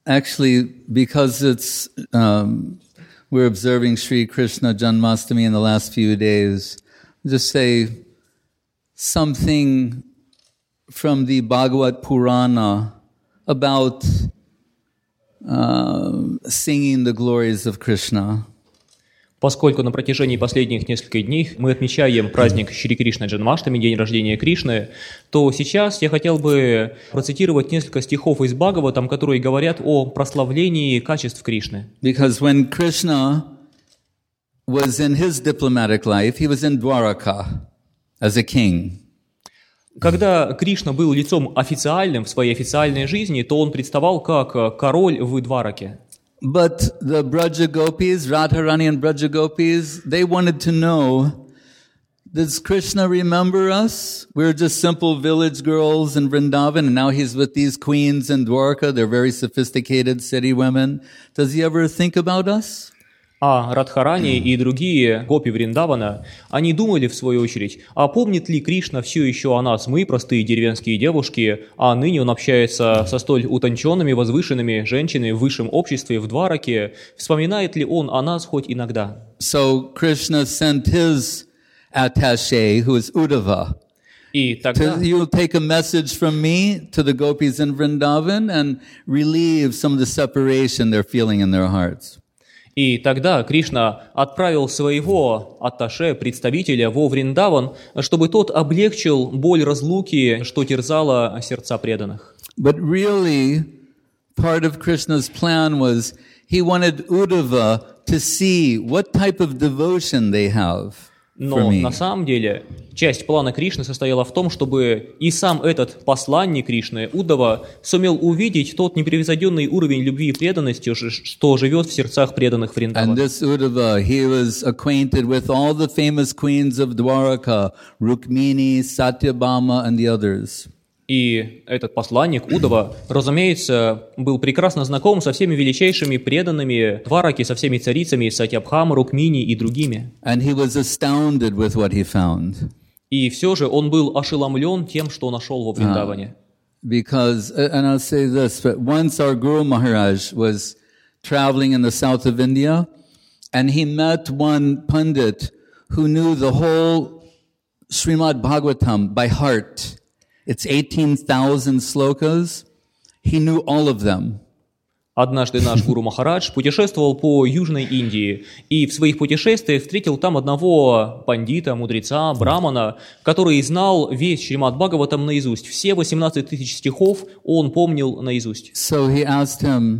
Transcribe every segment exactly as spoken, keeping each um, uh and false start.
Actually, because it's um, we're observing Sri Krishna Janmashtami in the last few days, just say something from the Bhagavad Purana about uh, singing the glories of Krishna. Поскольку на протяжении последних нескольких дней мы отмечаем праздник Шри Кришна Джанмаштами, день рождения Кришны, то сейчас я хотел бы процитировать несколько стихов из Бхагаватам, которые говорят о прославлении качеств Кришны. Because when Krishna was in his diplomatic life, he was in Dwaraka as a king. Когда Кришна был лицом официальным в своей официальной жизни, то он представал как король в Двараке. But the Braja Gopis, Radharani and Braja Gopis, they wanted to know, does Krishna remember us? We're just simple village girls in Vrindavan, and now he's with these queens in Dwarka. They're very sophisticated city women. Does he ever think about us? А Радхарани и другие гопи Вриндавана, они думали, в свою очередь, а помнит ли Кришна все еще о нас, мы, простые деревенские девушки, а ныне он общается со столь утонченными, возвышенными женщинами в высшем обществе, в Двараке, вспоминает ли он о нас хоть иногда? So Krishna sent his attaché, who is Uddhava, И тогда... you'll take a message from me to the gopis in Vrindavan and relieve some of the separation they're feeling in their hearts. И тогда Кришна отправил своего атташе, представителя, во Вриндаван, чтобы тот облегчил боль разлуки, что терзала сердца преданных. But really, part of Krishna's plan was he wanted Uddhava to see what type of devotion they have. Но на самом деле часть плана Кришны состояла в том, чтобы и сам этот посланник Кришны, Уддава, сумел увидеть тот непревзойденный уровень любви и преданности, что живет в сердцах преданных Вриндавана. And this Uddhava, he was acquainted with all the famous queens of Dwaraka, Rukmini, Satyabhama, and the others. И этот посланник Уддава, разумеется, был прекрасно знаком со всеми величайшими преданными Двараки, со всеми царицами Сатьябхама, Рукмини и другими. And he was astounded with what he found. И все же он был ошеломлен тем, что нашел во Вриндаване. Uh, because, and I'll say this, but once our Guru Maharaj was traveling in the south of India, and he met one Pandit who knew the whole Srimad Bhagavatam by heart. It's eighteen thousand slokas. He knew all of them. Однажды наш Гуру Махарадж путешествовал по Южной Индии и в своих путешествиях встретил там одного пандита, мудреца, брамана, который знал весь Шримад Бхагаватам наизусть. Все восемнадцать тысяч стихов он помнил наизусть. So he asked him,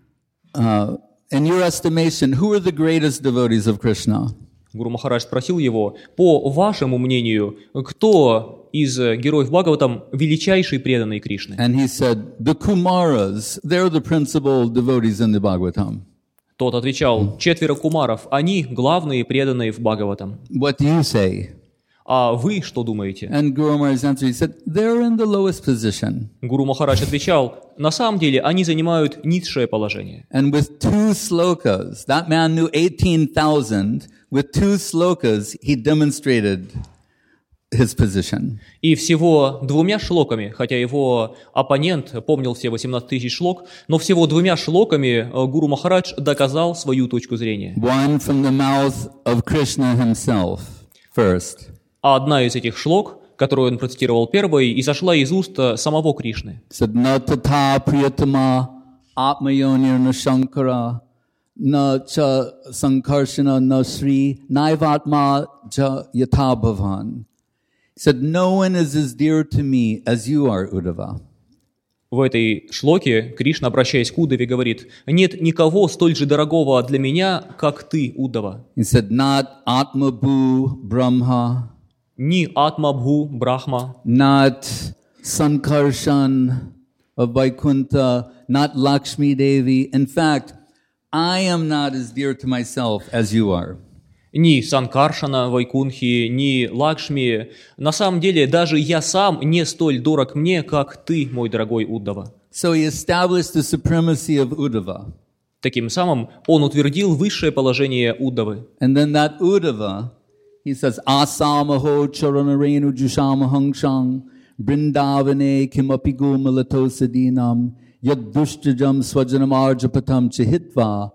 uh, in your estimation, who are the greatest devotees of Krishna? Гуру Махарадж спросил его, по вашему мнению, кто из героев Бхагаватам величайший преданный Кришны? And he said, the Kumaras, they're the principal devotees in the Bhagavatam. Тот отвечал, четверо кумаров, они главные преданные в Бхагаватам. What do you say? А вы что думаете? And Guru Maharaj answered, he said, they're in the lowest position. Гуру Махарадж отвечал, на самом деле они занимают низшее положение. And with two slokas, that man knew eighteen thousand, with two slokas he demonstrated his position. И всего двумя шлоками, хотя его оппонент помнил все восемнадцать тысяч шлок, но всего двумя шлоками Гуру Махарадж доказал свою точку зрения. One from the mouth of Krishna himself, first. А одна из этих шлок, которую он процитировал первой, изошла из уст самого Кришны. Said, "Na tata priyatama atmayonir na shankara na cha sankarshana na sri naivatma cha yatha bhavan." He said, "No one is as dear to me as you are, Uddhava." В этой шлоке Кришна, обращаясь к Уддаве, говорит, «Нет никого столь же дорогого для меня, как ты, Уддава». He said, "Not Atmabhu Brahma, ни Атмабху Брахма, not Sankarshan of Vaikuntha, not Lakshmi Devi. In fact, I am not as dear to myself as you are." ни Санкаршана, Вайкунхи, ни Лакшми. На самом деле, даже я сам не столь дорог мне, как ты, мой дорогой Уддава. So he established the supremacy of Uddhava. Таким самым он утвердил высшее положение Уддавы. And then that Uddhava, he says, "Asamaho charanarenu jushamahangshang brindavane kimapi gumalato sadinam Yaddushtajam swajanam arjapatam chihitva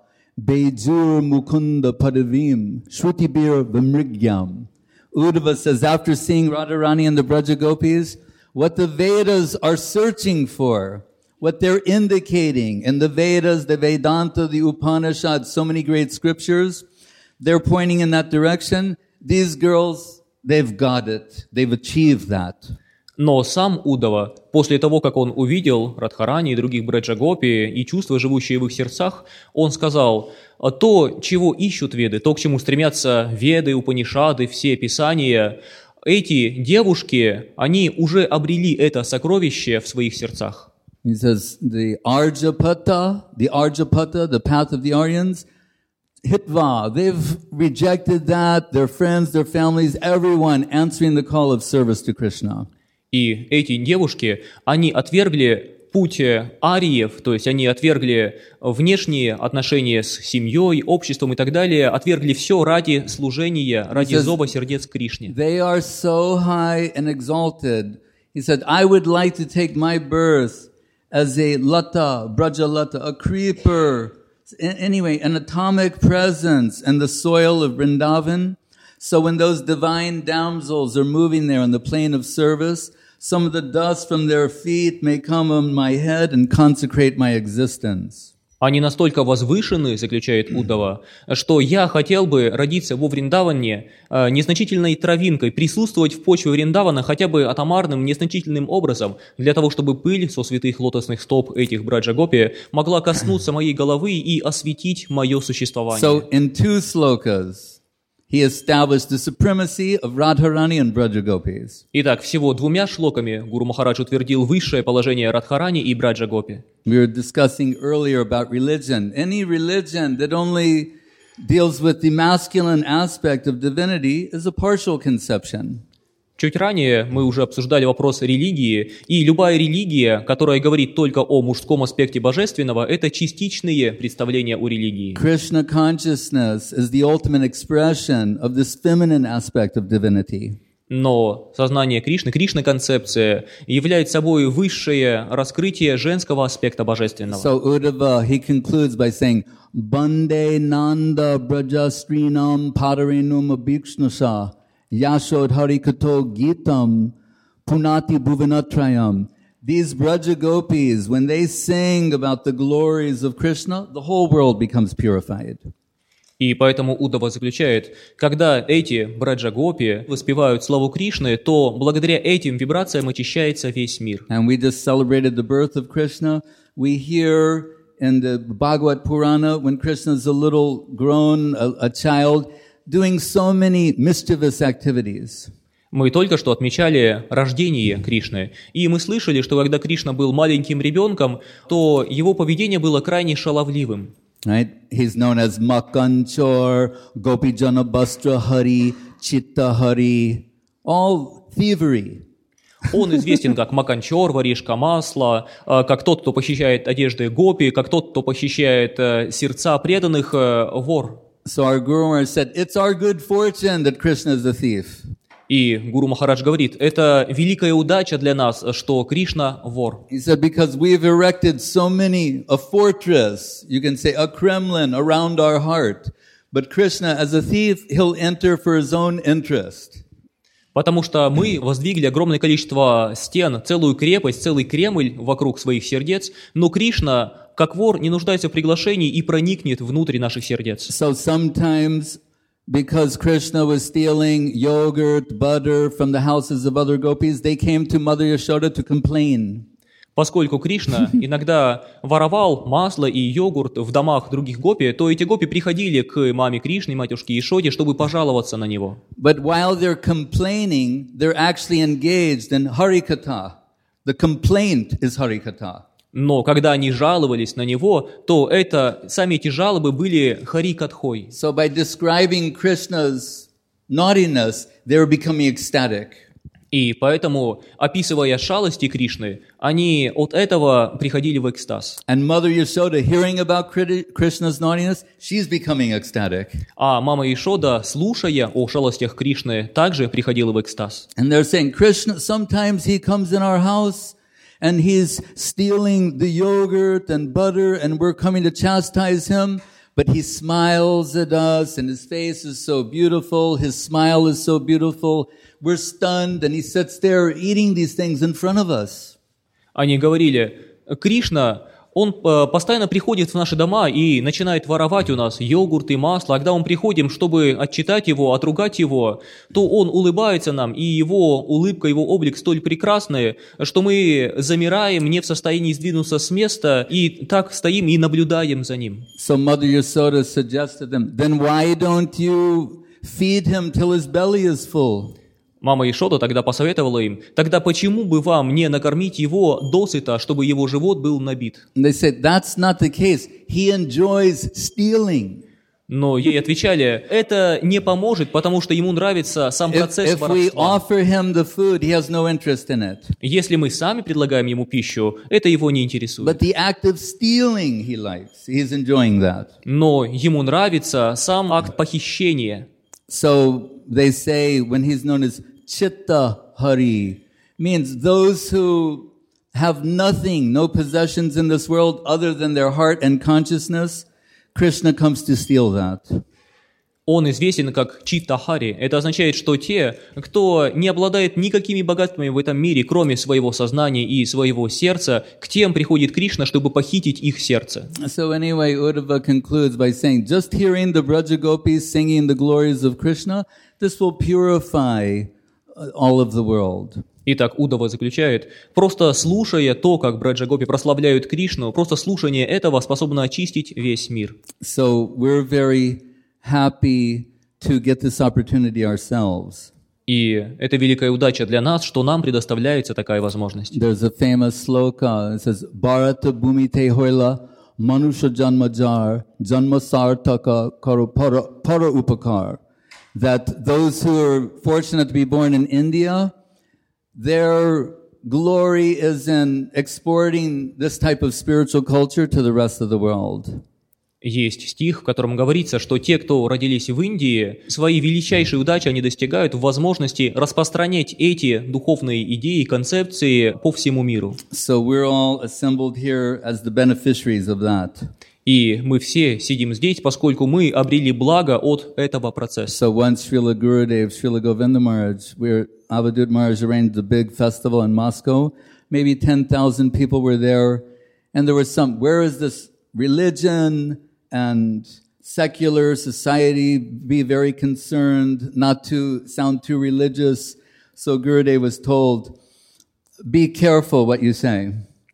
bejur mukunda padavim shrutibir vimrigyam. Uddhava says, after seeing Radharani and the Braja Gopis, what the Vedas are searching for, what they're indicating in the Vedas, the Vedanta, the Upanishads, so many great scriptures, they're pointing in that direction. These girls, they've got it. They've achieved that. Но сам Уддава, после того, как он увидел Радхарани и других Браджа-гопи и чувства, живущие в их сердцах, он сказал, то, чего ищут веды, то, к чему стремятся веды, Упанишады, все писания, эти девушки, они уже обрели это сокровище в своих сердцах. He says, the Arjapata, the Arjapata, the path of the Aryans, Hitva, they've rejected that, their friends, their families, everyone answering the call of service to Krishna. И эти девушки, они отвергли путь ариев, то есть они отвергли внешние отношения с семьей, обществом и так далее, отвергли все ради служения, ради зова сердец Кришне. They are so high and exalted. He said, I would like to take my birth as a lata, braja lata, a creeper, anyway, an atomic presence in the soil of Vrindavan. So when those divine damsels are moving there on the plane of service, some of the dust from their feet may come on my head and consecrate my existence. Они настолько возвышены, заключает Уддава, что я хотел бы родиться во Вриндаване э, незначительной травинкой, присутствовать в почве Вриндавана хотя бы атомарным, незначительным образом, для того, чтобы пыль со святых лотосных стоп этих Браджа-гопи могла коснуться моей головы и осветить мое существование. So in two slokas, he established the supremacy of Radharani and Braja Gopis. Итак, всего двумя шлоками Гуру Махарадж утвердил высшее положение Радхарани и Браджа-гопи. We were discussing earlier about religion. Any religion that only deals with the masculine aspect of divinity is a partial conception. Чуть ранее мы уже обсуждали вопрос религии, и любая религия, которая говорит только о мужском аспекте божественного, это частичные представления о религии. Krishna consciousness is the ultimate expression of this feminine aspect of divinity. Но сознание Кришны, Кришна-концепция является собой высшее раскрытие женского аспекта божественного. So Uddhava, he concludes by saying, Bande Nanda Brajastrinam Padarenum Abhikshnasa Yashod Harikato Gitam Punati Bhuvanatrayam. These Braja Gopis, when they sing about the glories of Krishna, the whole world becomes purified. И поэтому Уддава заключает, когда эти Браджа-гопи воспевают славу Кришны, то благодаря этим вибрациям очищается весь мир. And we just celebrated the birth of Krishna. We hear in the Bhagavad Purana, when Krishna is a little grown, a, a child, doing so many mischievous activities. Мы только что отмечали рождение Кришны, и мы слышали, что когда Кришна был маленьким ребенком, то его поведение было крайне шаловливым. Right? He's known as Makanchor, Gopijana Bastra Hari, Chitta Hari, all thievery. Он известен как Маканчор, воришка масла, как тот, кто похищает одежды гопи, как тот, кто похищает сердца преданных, вор. So our Guru Maharaj said, it's our good fortune that Krishna is a thief. И Гуру Махарадж говорит, это великая удача для нас, что Кришна вор. He said, because we've erected so many, a fortress, you can say a Kremlin around our heart. But Krishna, as a thief, he'll enter for his own interest. Потому что мы воздвигли огромное количество стен, целую крепость, целый Кремль вокруг своих сердец, но Кришна, как вор, не нуждается в приглашении и проникнет внутрь наших сердец. So sometimes, because Krishna was stealing yogurt, butter from the houses of other gopis, they came to Mother Yashoda to complain. Поскольку Кришна иногда воровал масло и йогурт в домах других гопи, то эти гопи приходили к маме Кришны, матушке Ишоде, чтобы пожаловаться на него. But while they're complaining, they're actually engaged in harikatha. The complaint is harikatha. Но когда они жаловались на него, то это, сами эти жалобы были харикатхой. So by describing Krishna's naughtiness, they were becoming ecstatic. И поэтому, описывая шалости Кришны, они от этого приходили в экстаз. And Mother Yashoda, hearing about Krishna's naughtiness, she's becoming ecstatic. А мама Ишода, слушая о шалостях Кришны, также приходила в экстаз. And they're saying, Krishna, sometimes he comes in our house, and he's stealing the yogurt and butter, and we're coming to chastise him. But he smiles at us, and his face is so beautiful. His smile is so beautiful. We're stunned, and he sits there eating these things in front of us. Они говорили, Кришна, он э, постоянно приходит в наши дома и начинает воровать у нас йогурт и масло. А когда мы приходим, чтобы отчитать его, отругать его, то он улыбается нам, и его улыбка, его облик столь прекрасный, что мы замираем, не в состоянии сдвинуться с места, и так стоим и наблюдаем за ним. So Mother Yasoda suggested them, then why don't you feed him till his belly is full? Мама Ишода тогда посоветовала им, тогда почему бы вам не накормить его досыта, чтобы его живот был набит? And they said, that's not the case. He enjoys stealing. Но ей отвечали, это не поможет, потому что ему нравится сам процесс If, if we воровства. offer him the food, he has no interest in it. Если мы сами предлагаем ему пищу, это его не интересует. But the act of stealing he likes. He's enjoying that. Но ему нравится сам акт похищения. So they say when he's known as Chitta Hari, means those who have nothing, no possessions in this world other than their heart and consciousness, Krishna comes to steal that. Он известен как Читта Хари. Это означает, что те, кто не обладает никакими богатствами в этом мире, кроме своего сознания и своего сердца, к тем приходит Кришна, чтобы похитить их сердце. So anyway, Uddhava concludes by saying, just hearing the Braja Gopis singing the glories of Krishna, this will purify all of the world. Итак, Удава заключает, просто слушая то, как Браджа-гопи прославляют Кришну, просто слушание этого способно очистить весь мир. So we're very happy to get this opportunity ourselves. И это великая удача для нас, что нам предоставляется такая возможность. There's a famous sloka. It says, Bharata bhumite hoila manusha janmajar janma sartaka karu para, para upakar. That those who are fortunate to be born in India, their glory is in exporting this type of spiritual culture to the rest of the world. Есть стих, в котором говорится, что те, кто родились в Индии, своей величайшей удачи они достигают в возможности распространять эти духовные идеи и концепции по всему миру. So we're all assembled here as the beneficiaries of that. И мы все сидим здесь, поскольку мы обрели благо от этого процесса. So once Srila Gurudev, Srila Govinda Maharaj, we're, Avadut Maharaj arranged a big festival in Moscow. Maybe ten thousand people were there. And there was some, where is this religion and secular society be very concerned not to sound too religious? So Gurudev was told, be careful what you say.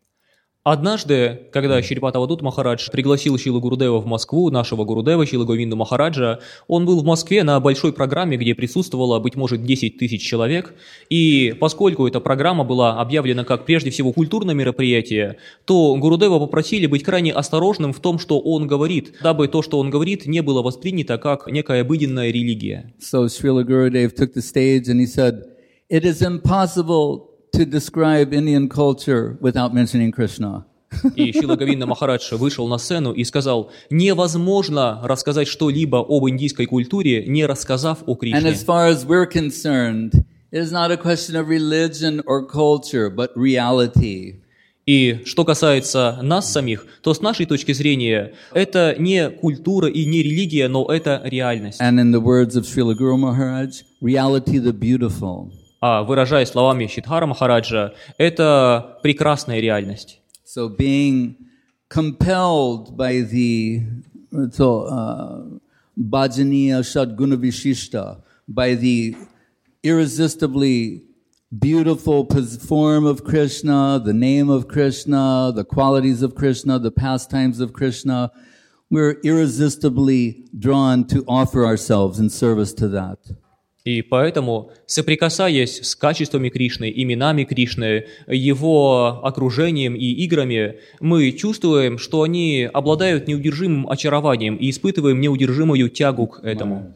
Однажды, когда Шрипад Авадут Махарадж пригласил Шрилу Гурудева в Москву, нашего Гурудева, Шрилу Говинду Махараджа, он был в Москве на большой программе, где присутствовало, быть может, десять тысяч человек, и поскольку эта программа была объявлена как прежде всего культурное мероприятие, то Гурудева попросили быть крайне осторожным в том, что он говорит, дабы то, что он говорит, не было воспринято как некая обыденная религия. So Srila Gurudev took the stage and he said, it is impossible to describe Indian culture without mentioning Krishna. И Шрила Говинда Махарадж вышел на сцену и сказал, невозможно рассказать что-либо об индийской культуре, не рассказав о Кришне. And as far as we're concerned, it is not a question of religion or culture, but reality. И что касается нас самих, то с нашей точки зрения это не культура и не религия, но это реальность. And in the words of Srila Guru Maharaj, reality the beautiful. А выражаясь словами Шидхара Махараджа, это прекрасная реальность. So being compelled by the so, uh, bhajaniya shadguna vishishta, by the irresistibly beautiful form of Krishna, the name of Krishna, the qualities of Krishna, the pastimes of Krishna, we're irresistibly drawn to offer ourselves in service to that. И поэтому, соприкасаясь с качествами Кришны, именами Кришны, его окружением и играми, мы чувствуем, что они обладают неудержимым очарованием и испытываем неудержимую тягу к этому.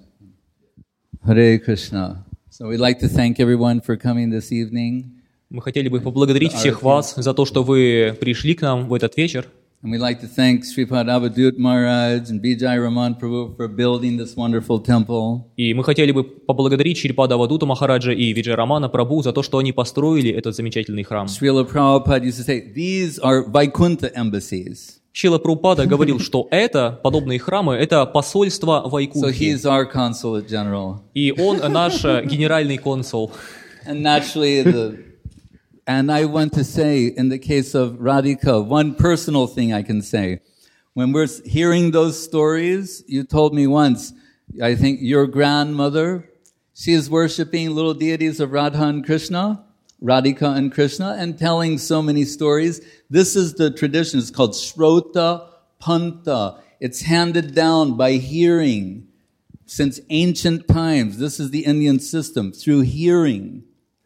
Hare Krishna. So we'd like to thank everyone for coming this evening. Мы хотели бы поблагодарить всех вас за то, что вы пришли к нам в этот вечер. And we'd like to thank Sripad Avadut Maharaj and Vijay Raman Prabhu for building this wonderful temple. И мы хотели бы поблагодарить Шрипада Авадута Махараджа и Виджай Рамана Прабху за то, что они построили этот замечательный храм. Srila Prabhupada used to say, these are Vaikuntha embassies. Шрила Прабхупада говорил, что это, подобные храмы, это посольство So Вайкунтхи. he's our consulate general. И он наш генеральный консул. And naturally, the, and I want to say, in the case of Radhika, one personal thing I can say. When we're hearing those stories, you told me once, I think your grandmother, she is worshiping little deities of Radha and Krishna, Radhika and Krishna, and telling so many stories. This is the tradition. It's called Shrota Panta. It's handed down by hearing since ancient times. This is the Indian system, through hearing.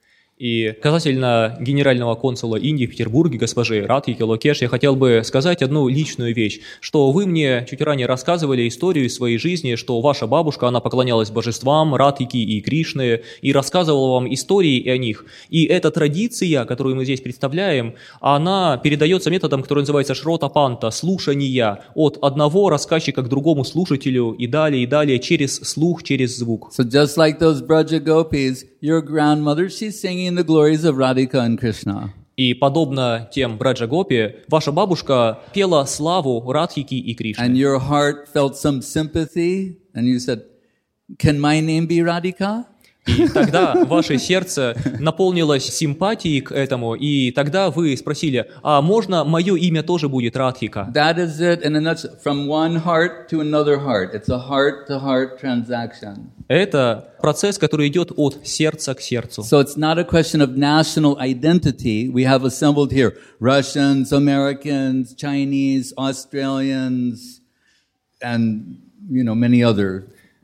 И касательно генерального консула Индии в Петербурге, госпожи Радхики Локеш, я хотел бы сказать одну личную вещь, что вы мне чуть ранее рассказывали историю из своей жизни, что ваша бабушка, она поклонялась божествам Радхики и Кришны, и рассказывала вам истории о них. И эта традиция, которую мы здесь представляем, она передается методом, который называется шрота-панта, слушания, от одного рассказчика к другому слушателю, и далее, и далее, через слух, через звук. So just like those Braja Gopis, your grandmother, she's singing the glories of Radhika and Krishna. И подобно тем Браджа Гопи, ваша бабушка пела славу Радхики и Кришны. And your heart felt some sympathy, and you said, can my name be Radhika? И тогда ваше сердце наполнилось симпатией к этому, и тогда вы спросили, а можно мое имя тоже будет Радхика? That is it in a nutshell. From one heart to another heart. It's a heart-to-heart transaction. Это процесс, который идет от сердца к сердцу. So it's not a question of national identity. We have assembled here Russians, Americans, Chinese, Australians, and, you know, many other.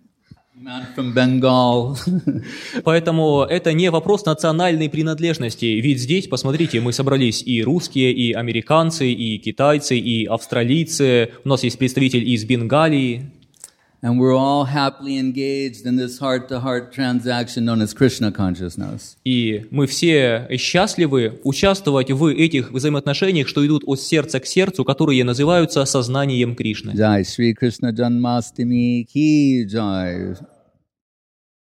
Man from Bengal. Поэтому это не вопрос национальной принадлежности, ведь здесь, посмотрите, мы собрались и русские, и американцы, и китайцы, и австралийцы, у нас есть представитель из Бенгалии. And we're all happily engaged in this heart-to-heart transaction known as Krishna consciousness. И мы все счастливы участвовать в этих взаимоотношениях, что идут от сердца к сердцу, которые называются сознанием Кришны. Jai Shri Krishna Janmastami ki jai.